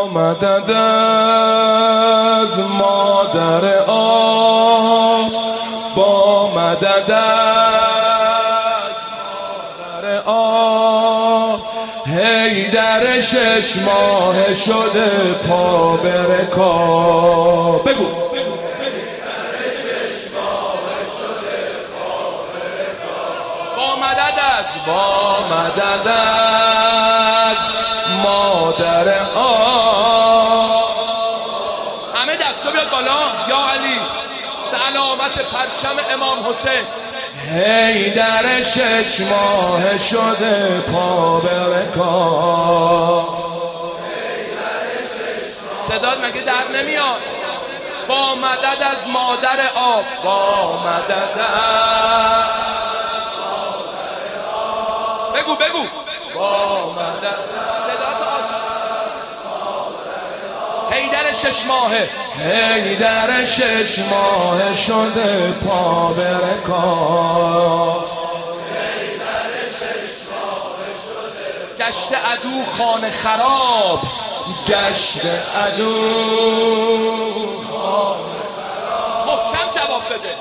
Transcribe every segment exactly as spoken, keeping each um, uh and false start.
مدد از مادر آب، با مدد از مادر آب، حیدر شش ماه شده پا به رکاب. بگو با مدد از با مدد از مادر آب. همه دستا بیاد بالا. یا علی به علامت پرچم امام حسین. حیدر شش ماه شده پا به رکاب. صدات مگه در نمیاد؟ با مدد از مادر آب، با مدد از بگو بگو با مدد صدات آزاد. حیدر شش ماهه، حیدر شش ماه شده پا به رکاب. گشت عدو خانه خراب، گشت عدو خانه خراب. محکم جواب بده.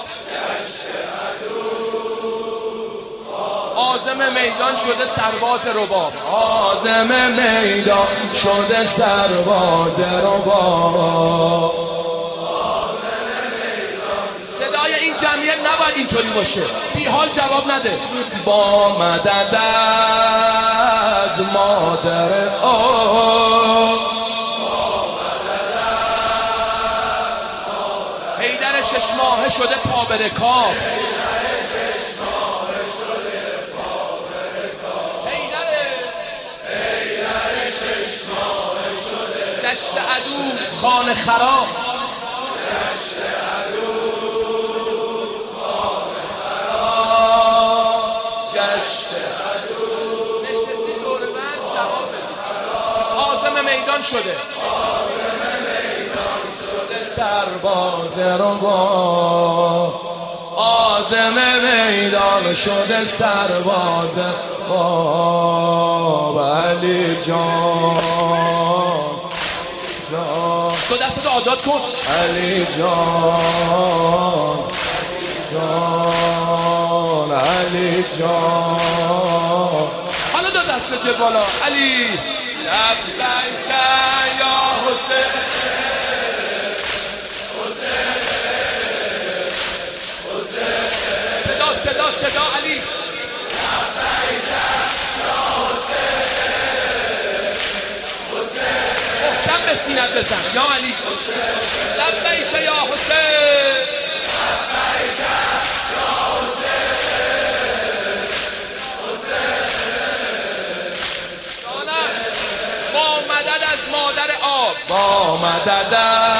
عازم میدان شده سرباز رباب، عازم میدان شده سرباز رباب. صدای این جمعیت نباید اینطوری باشه، بی حال جواب نده. با مدد از مادر آب، حیدر شش ماه شده پا به رکاب. گشت عدو خانه خراب، گشت عدو خانه خراب، گشت عدو. نشستی دور من جواب بده. عازم میدان شده، عازم میدان شده سرباز رباب، عازم میدان شده سرباز رباب. علی جان تو دستتو آزاد کن. علی جان جان علی جان. حالا دو دستت به بالا. علی لبیک یا حسین، صدا صدا صدا. علی لبیک یا حسین، محکم به سینت بزن. یا علی لبیک یا حسین، لبیک یا حسین، حسین. با مدد از مادر آب، با مدد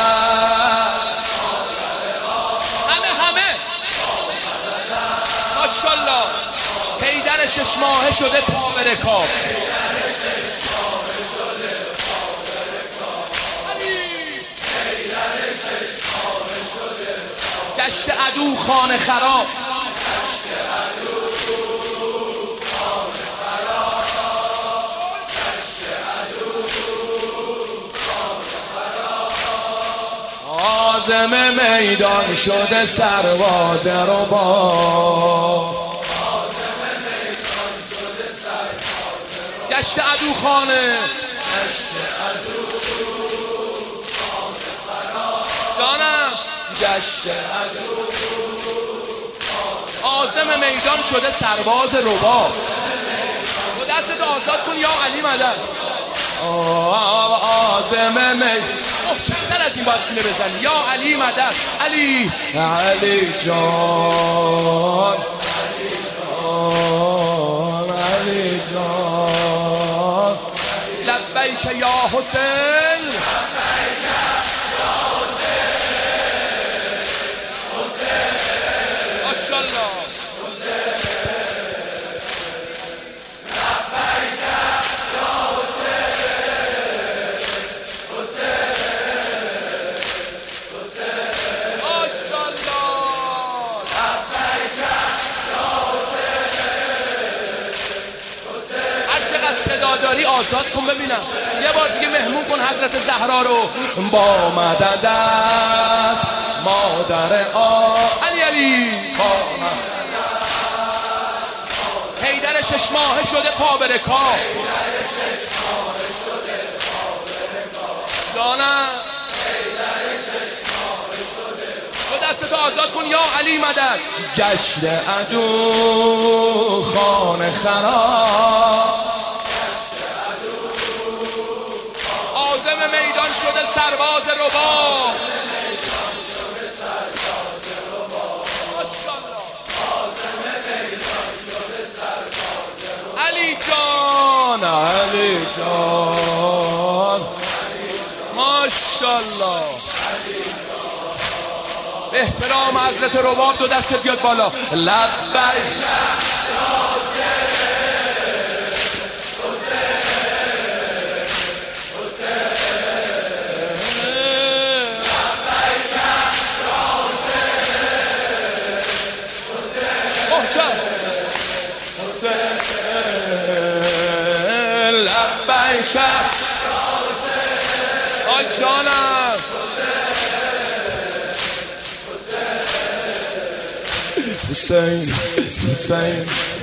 همه همه ماشاءالله. حیدر شش ماه شده پا به رکاب. گشت عدو خانه خراب، گشت عدو خانه خراب، گشت عدو خانه خراب. عازم میدان شده سرباز رباب، عازم میدان شده سرباز رباب. گشت عدو خانه، گشت عدو خانه خراب. جانم گشت عدو عازم میدان شده سرباز رباب. و دستت آزاد کن. یا علی مدد. عازم میدان محکم‌تر از این باید سینه بزنی. یا علی مدد. علی علی جان، علی جان، علی جان. لبیک یا حسین، ماشاءالله. صدا داری آزاد کن ببینم. یه بار دیگه مهمون کن. حضرت زهرا رو با مدد از مادر آ علی علی با حیدر شش ماهه شده پا بره کا جانم تو دستتو آزاد کن یا علی مدد گشت عدو خانه خراب عازم میدان شده سرباز ربا علی جان علی جان ماشاءالله احترام حضرت رباب دو دست بیاد بالا لبیک لبیک آی جانم حسین حسین